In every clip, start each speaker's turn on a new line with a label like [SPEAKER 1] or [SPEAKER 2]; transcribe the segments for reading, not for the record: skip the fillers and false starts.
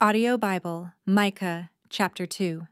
[SPEAKER 1] Audio Bible, Micah, chapter 2.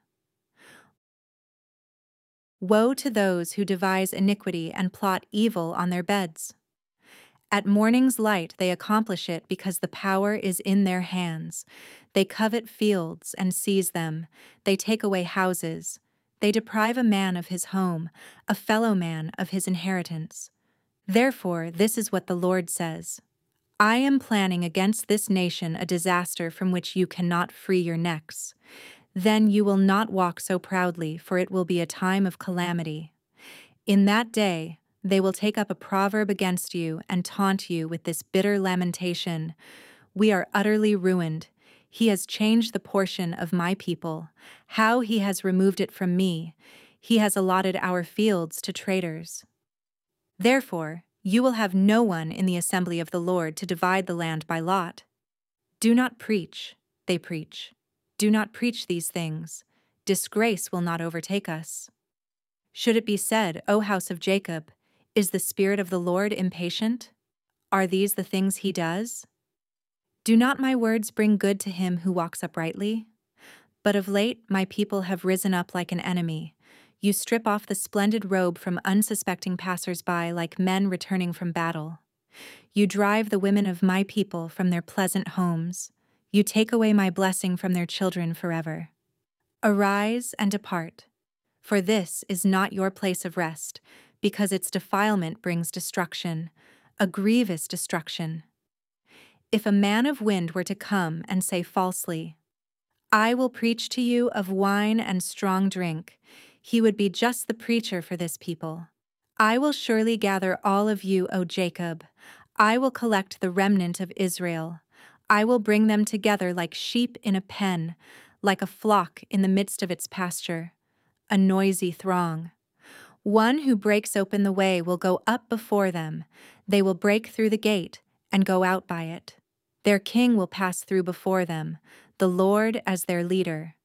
[SPEAKER 1] Woe to those who devise iniquity and plot evil on their beds. At morning's light they accomplish it because the power is in their hands. They covet fields and seize them. They take away houses. They deprive a man of his home, a fellow man of his inheritance. Therefore, this is what the Lord says: I am planning against this nation a disaster from which you cannot free your necks. Then you will not walk so proudly, for it will be a time of calamity. In that day, they will take up a proverb against you and taunt you with this bitter lamentation: We are utterly ruined. He has changed the portion of my people. How he has removed it from me. He has allotted our fields to traders. Therefore, you will have no one in the assembly of the Lord to divide the land by lot. Do not preach, they preach. Do not preach these things. Disgrace will not overtake us. Should it be said, O house of Jacob, is the Spirit of the Lord impatient? Are these the things he does? Do not my words bring good to him who walks uprightly? But of late my people have risen up like an enemy. You strip off the splendid robe from unsuspecting passers-by like men returning from battle. You drive the women of my people from their pleasant homes. You take away my blessing from their children forever. Arise and depart, for this is not your place of rest, because its defilement brings destruction, a grievous destruction. If a man of wind were to come and say falsely, I will preach to you of wine and strong drink, he would be just the preacher for this people. I will surely gather all of you, O Jacob. I will collect the remnant of Israel. I will bring them together like sheep in a pen, like a flock in the midst of its pasture, a noisy throng. One who breaks open the way will go up before them. They will break through the gate and go out by it. Their king will pass through before them, the Lord as their leader.